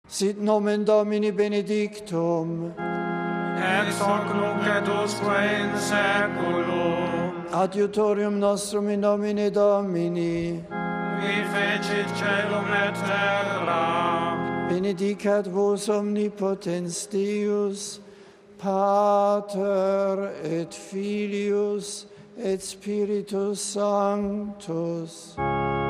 Sit nomen Domini benedictum. Ex hoc nunc et usque in saeculum. Adiutorium nostrum in nomine Domini. Qui fecit caelum et terra. Benedicat vos omnipotens Deus, Pater et Filius et Spiritus Sanctus.